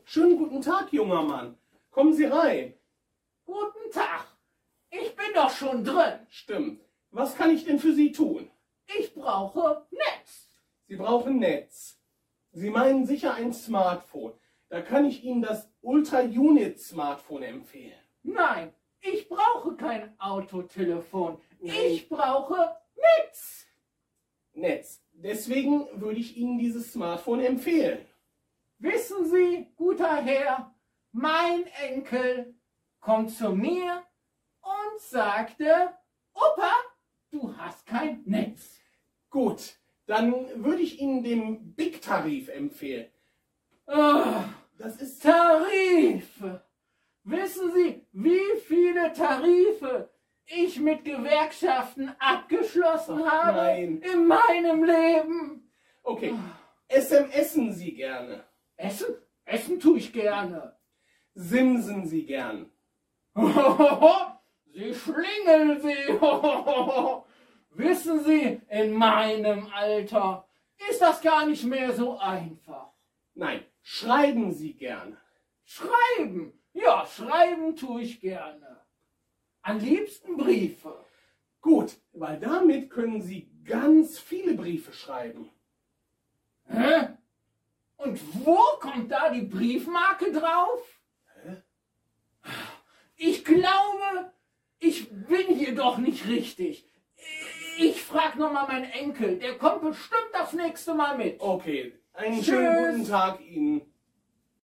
schönen guten Tag, junger Mann. Kommen Sie rein. Guten Tag. Ich bin doch schon drin. Stimmt. Was kann ich denn für Sie tun? Ich brauche Netz. Sie brauchen Netz. Sie meinen sicher ein Smartphone. Da kann ich Ihnen das Ultra-Unit-Smartphone empfehlen. Nein, ich brauche kein Autotelefon. Nein. Ich brauche Netz. Netz. Deswegen würde ich Ihnen dieses Smartphone empfehlen. Wissen Sie, guter Herr, mein Enkel kommt zu mir und sagte, Opa, du hast kein Netz. Gut, dann würde ich Ihnen den Big-Tarif empfehlen. Ah, Das ist... Tarife. Wissen Sie, wie viele Tarife ich mit Gewerkschaften abgeschlossen habe nein. in meinem Leben? Okay, SMSen Sie gerne. Essen? Essen tue ich gerne. Simsen Sie gern. Sie schlingeln Sie. Wissen Sie, in meinem Alter ist das gar nicht mehr so einfach. Nein, schreiben Sie gern. Schreiben? Ja, schreiben tue ich gerne. Am liebsten Briefe. Gut, weil damit können Sie ganz viele Briefe schreiben. Hä? Und wo kommt da die Briefmarke drauf? Hä? Ich glaube, ich bin hier doch nicht richtig. Ich frage nochmal meinen Enkel, der kommt bestimmt das nächste Mal mit. Okay, einen Tschüss. schönen guten Tag Ihnen.